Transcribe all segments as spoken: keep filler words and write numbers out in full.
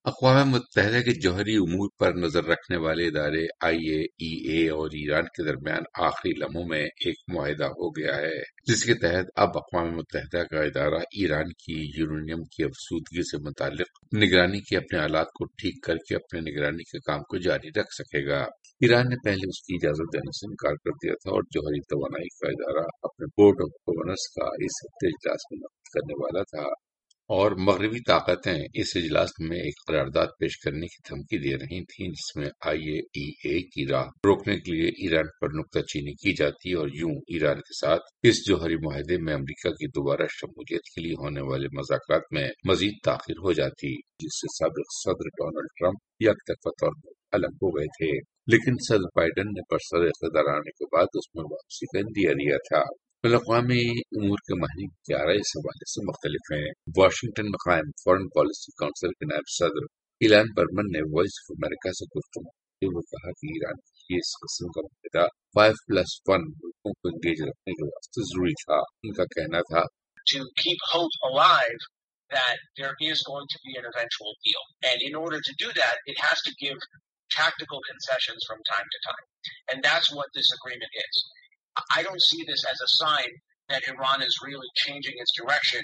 اقوام متحدہ کے جوہری امور پر نظر رکھنے والے ادارے آئی اے ای اے اور ایران کے درمیان آخری لمحوں میں ایک معاہدہ ہو گیا ہے، جس کے تحت اب اقوام متحدہ کا ادارہ ایران کی یورینیم کی افزودگی سے متعلق نگرانی کے اپنے آلات کو ٹھیک کر کے اپنے نگرانی کے کام کو جاری رکھ سکے گا۔ ایران نے پہلے اس کی اجازت دینے سے انکار کر دیا تھا اور جوہری توانائی کا ادارہ اپنے بورڈ آف گورنرز کا اس ہفتے اجلاس منعقد کرنے والا تھا، اور مغربی طاقتیں اس اجلاس میں ایک قرارداد پیش کرنے کی دھمکی دے رہی تھیں جس میں آئی اے ای اے کی راہ روکنے کے لیے ایران پر نکتہ چینی کی جاتی اور یوں ایران کے ساتھ اس جوہری معاہدے میں امریکہ کی دوبارہ شمولیت کے لیے ہونے والے مذاکرات میں مزید تاخیر ہو جاتی، جس سے سابق صدر ڈونلڈ ٹرمپ یک طرفہ طور پر الگ ہو گئے تھے، لیکن صدر بائیڈن نے برسر اقتدار آنے کے بعد اس میں واپسی کا اندیہ دیا تھا۔ بین الاقوامی امور کے ماہرین کی آراء اس حوالے سے مختلف ہیں۔ واشنگٹن میں قائم فارن پالیسی کونسل کے نائب صدر ایلان برمن نے وائس آف امریکہ سے گفتگو کرتے ہوئے کہا کہ ایران کے لیے اس قسم کا معاہدہ فائیو پلس ون ملکوں کو انگیج رکھنے کے واسطے ضروری تھا۔ ان کا کہنا تھا to keep hope alive that there is going to be an eventual deal. And in order to do that, it has to give tactical concessions from time to time. And that's what this agreement is. I don't see this as a sign that Iran is really changing its direction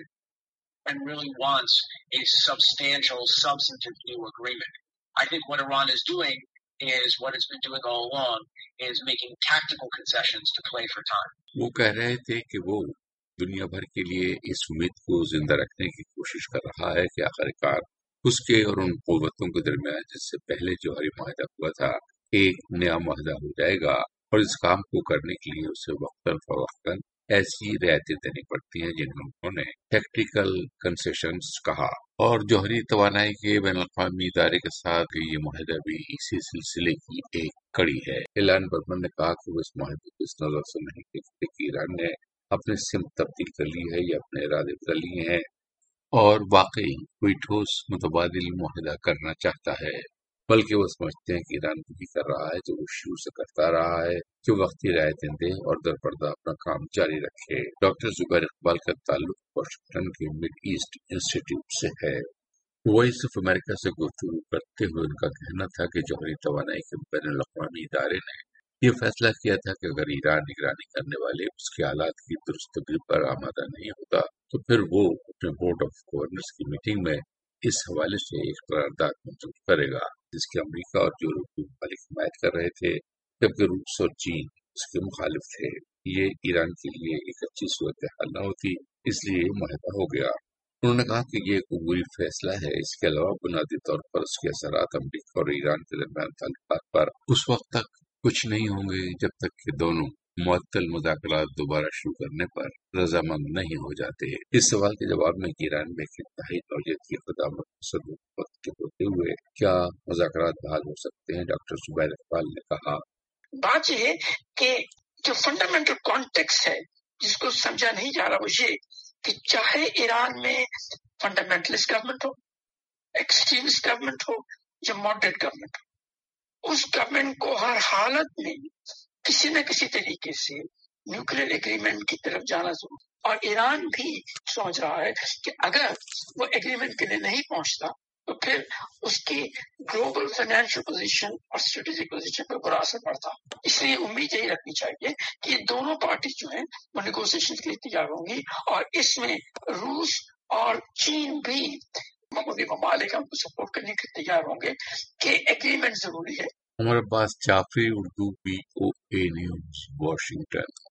and really wants a substantial, substantive new agreement. I think what Iran is doing is what it's been doing all along, is making tactical concessions to play for time. وہ کہہ رہے تھے کہ وہ دنیا بھر کے لیے اس امید کو زندہ رکھنے کی کوشش کر رہا ہے کہ آخرکار اس کے اور ان قوتوں کے درمیان جس سے پہلے جوہری معاہدہ ہوا تھا ایک نیا معاہدہ ہو جائے گا، اور اس کام کو کرنے کے لیے اسے وقتاً فوقتاً ایسی رعایتیں دینی پڑتی ہیں جنہیں انہوں نے ٹیکٹیکل کنسیشنز کہا۔ اور جوہری توانائی کے بین الاقوامی ادارے کے ساتھ یہ معاہدہ بھی اسی سلسلے کی ایک کڑی ہے۔ ایلان برمن نے کہا کہ وہ اس معاہدے کو اس نظر سے نہیں دیکھتے کہ ایران نے اپنی سمت تبدیل کر لی ہے یا اپنے ارادے بدل لیے ہیں اور واقعی کوئی ٹھوس متبادل معاہدہ کرنا چاہتا ہے، بلکہ وہ سمجھتے ہیں کہ ایران وہی کر رہا ہے جو وہ شروع سے کرتا رہا ہے، کہ وقتی رعایتیں دے اور در پردہ اپنا کام جاری رکھے۔ ڈاکٹر زبیر اقبال کا تعلق واشنگٹن کے مڈ ایسٹ انسٹی ٹیوٹ سے ہے۔ وائس آف امریکہ سے گفتگو کرتے ہوئے ان کا کہنا تھا کہ جوہری توانائی کے بین الاقوامی ادارے نے یہ فیصلہ کیا تھا کہ اگر ایران نگرانی کرنے والے اس کے آلات کی درستگی پر آمادہ نہیں ہوتا تو پھر وہ اپنے بورڈ آف گورنرز کی میٹنگ میں اس حوالے سے ایک قرارداد منظور کرے گا جس کی امریکہ اور یورپی ممالک حمایت کر رہے تھے، جبکہ روس اور چین اس کے مخالف تھے۔ یہ ایران کے لیے ایک اچھی صورتحال نہ ہوتی، اس لیے یہ معاہدہ ہو گیا۔ انہوں نے کہا کہ یہ ایک عبوری فیصلہ ہے، اس کے علاوہ بنیادی طور پر اس کے اثرات امریکہ اور ایران کے درمیان تعلقات پر اس وقت تک کچھ نہیں ہوں گے جب تک کہ دونوں معطل مذاکرات دوبارہ شروع کرنے پر رضامند نہیں ہو جاتے۔ اس سوال کے جواب میں کہ ایران میں ایک انتہائی نوعیت کی اقدامات تصور وقت کے ہوتے ہوئے کیا مذاکرات بحال ہو سکتے ہیں، ڈاکٹر زبیر اقبال نے کہا بات یہ ہے کہ جو فنڈامنٹل کانٹیکس ہے جس کو سمجھا نہیں جا رہا وہ یہ کہ چاہے ایران میں فنڈامنٹلسٹ گورنمنٹ ہو، ایکسٹریمسٹ گورنمنٹ ہو یا ماڈریٹ گورنمنٹ ہو، اس گورنمنٹ کو ہر حالت میں کسی نہ کسی طریقے سے نیوکلیر ایگریمنٹ کی طرف جانا ضرور، اور ایران بھی سوچ رہا ہے کہ اگر وہ ایگریمنٹ کے لیے نہیں پہنچتا تو پھر اس کی گلوبل فائنینشیل پوزیشن اور اسٹریٹجک پوزیشن پر برا اثر پڑتا۔ اس لیے امید یہی رکھنی چاہیے کہ یہ دونوں پارٹیز جو ہیں وہ نیگوسیشن کے لیے تیار ہوں گی، اور اس میں روس اور چین بھی مغربی ممالک ہم کو سپورٹ کرنے کے تیار ہوں گے کہ ایگریمنٹ ضروری ہے۔ Umar Abbas Jafri, Urdu, B O A news, Washington.